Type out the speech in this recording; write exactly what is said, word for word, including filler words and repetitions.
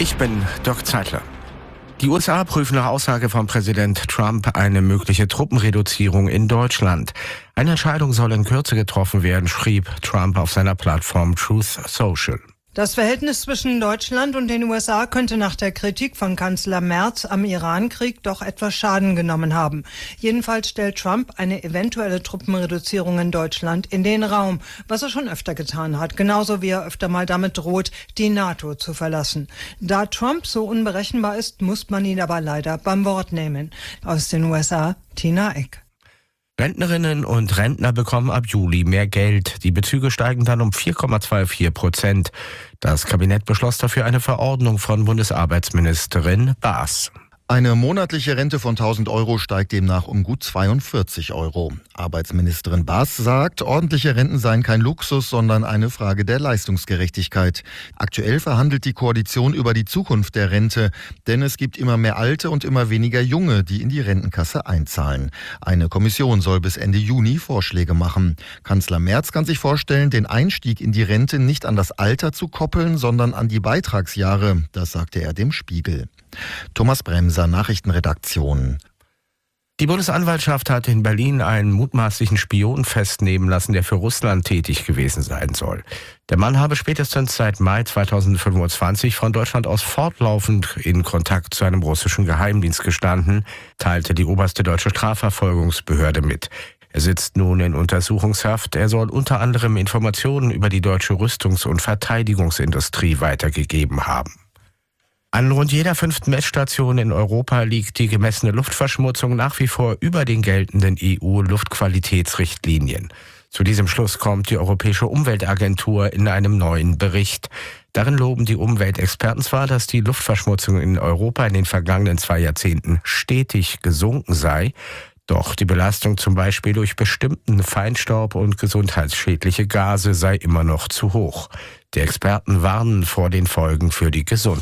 Ich bin Dirk Zeitler. Die U S A prüfen nach Aussage von Präsident Trump eine mögliche Truppenreduzierung in Deutschland. Eine Entscheidung soll in Kürze getroffen werden, schrieb Trump auf seiner Plattform Truth Social. Das Verhältnis zwischen Deutschland und den U S A könnte nach der Kritik von Kanzler Merz am Irankrieg doch etwas Schaden genommen haben. Jedenfalls stellt Trump eine eventuelle Truppenreduzierung in Deutschland in den Raum, was er schon öfter getan hat, genauso wie er öfter mal damit droht, die NATO zu verlassen. Da Trump so unberechenbar ist, muss man ihn aber leider beim Wort nehmen. Aus den U S A, Tina Eck. Rentnerinnen und Rentner bekommen ab Juli mehr Geld. Die Bezüge steigen dann um vier Komma vierundzwanzig Prozent. Das Kabinett beschloss dafür eine Verordnung von Bundesarbeitsministerin Baas. Eine monatliche Rente von tausend Euro steigt demnach um gut zweiundvierzig Euro. Arbeitsministerin Baas sagt, ordentliche Renten seien kein Luxus, sondern eine Frage der Leistungsgerechtigkeit. Aktuell verhandelt die Koalition über die Zukunft der Rente, denn es gibt immer mehr Alte und immer weniger Junge, die in die Rentenkasse einzahlen. Eine Kommission soll bis Ende Juni Vorschläge machen. Kanzler Merz kann sich vorstellen, den Einstieg in die Rente nicht an das Alter zu koppeln, sondern an die Beitragsjahre. Das sagte er dem Spiegel. Thomas Bremser, Nachrichtenredaktion. Die Bundesanwaltschaft hat in Berlin einen mutmaßlichen Spion festnehmen lassen, der für Russland tätig gewesen sein soll. Der Mann habe spätestens seit Mai zweitausendfünfundzwanzig von Deutschland aus fortlaufend in Kontakt zu einem russischen Geheimdienst gestanden, teilte die oberste deutsche Strafverfolgungsbehörde mit. Er sitzt nun in Untersuchungshaft. Er soll unter anderem Informationen über die deutsche Rüstungs- und Verteidigungsindustrie weitergegeben haben. An rund jeder fünften Messstation in Europa liegt die gemessene Luftverschmutzung nach wie vor über den geltenden E U-Luftqualitätsrichtlinien. Zu diesem Schluss kommt die Europäische Umweltagentur in einem neuen Bericht. Darin loben die Umweltexperten zwar, dass die Luftverschmutzung in Europa in den vergangenen zwei Jahrzehnten stetig gesunken sei, doch die Belastung zum Beispiel durch bestimmten Feinstaub und gesundheitsschädliche Gase sei immer noch zu hoch. Die Experten warnen vor den Folgen für die Gesundheit.